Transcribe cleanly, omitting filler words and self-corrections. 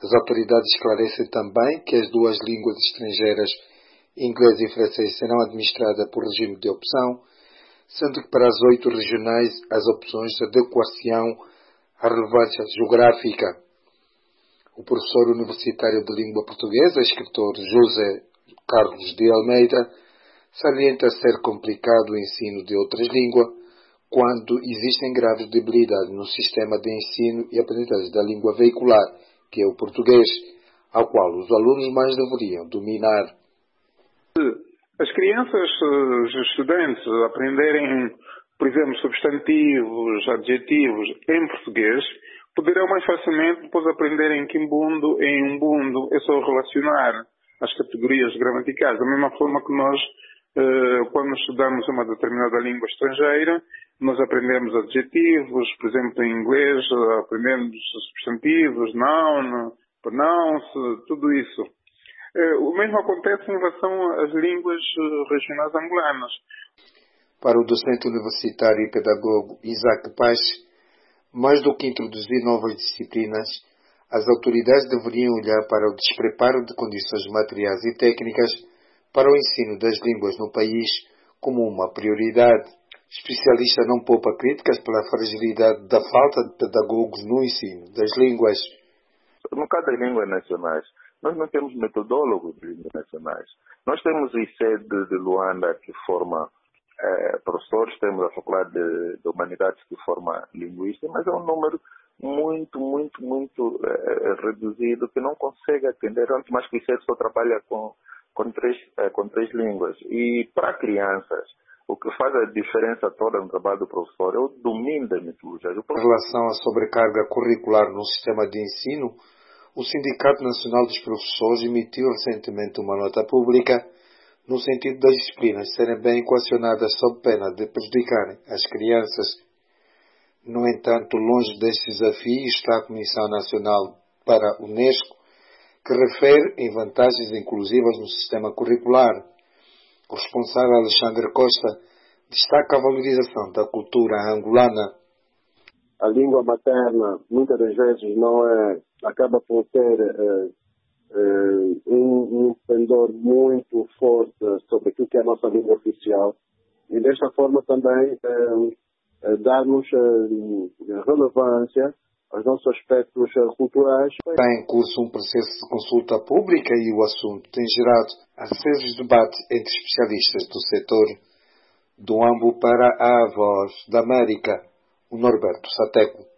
As autoridades esclarecem também que as duas línguas estrangeiras, inglês e francês, serão administradas por regime de opção, sendo que para as 8 regionais as opções adequam à relevância geográfica. O professor universitário de língua portuguesa, escritor José Carlos de Almeida, salienta ser complicado o ensino de outras línguas quando existem graves debilidades no sistema de ensino e aprendizagem da língua veicular, que é o português, ao qual os alunos mais deveriam dominar. As crianças, os estudantes, aprenderem, por exemplo, substantivos, adjetivos em português, poderão mais facilmente depois aprender em quimbundo, em umbundo. É só relacionar as categorias gramaticais. Da mesma forma que nós, quando estudamos uma determinada língua estrangeira, nós aprendemos adjetivos, por exemplo, em inglês, aprendemos substantivos, noun, pronounce, tudo isso. O mesmo acontece em relação às línguas regionais angolanas. Para o docente universitário e pedagogo Isaac Paz, mais do que introduzir novas disciplinas, as autoridades deveriam olhar para o despreparo de condições materiais e técnicas para o ensino das línguas no país como uma prioridade. Especialista não poupa críticas pela fragilidade da falta de pedagogos no ensino das línguas. No caso das línguas nacionais, nós não temos metodólogos de línguas nacionais. Nós temos o ICED de Luanda, que forma professores, temos a Faculdade de Humanidades, que forma linguistas, mas é um número muito reduzido, que não consegue atender, antes mais que o ICED só trabalha com três línguas. E para crianças, o que faz a diferença toda no trabalho do professor é o domínio da metodologia. Em relação à sobrecarga curricular no sistema de ensino, o Sindicato Nacional dos Professores emitiu recentemente uma nota pública no sentido das disciplinas serem bem equacionadas sob pena de prejudicarem as crianças. No entanto, longe deste desafio está a Comissão Nacional para a Unesco, que refere em vantagens inclusivas no sistema curricular. O responsável Alexandre Costa destaca a valorização da cultura angolana. A língua materna, muitas das vezes, acaba por ter um pendor muito forte sobre aquilo que é a nossa língua oficial, e desta forma também darmos relevância aos nossos aspectos culturais. Está em curso um processo de consulta pública e o assunto tem gerado acesos debates entre especialistas do setor. Do Ambo para a Voz da América, o Norberto Sateco.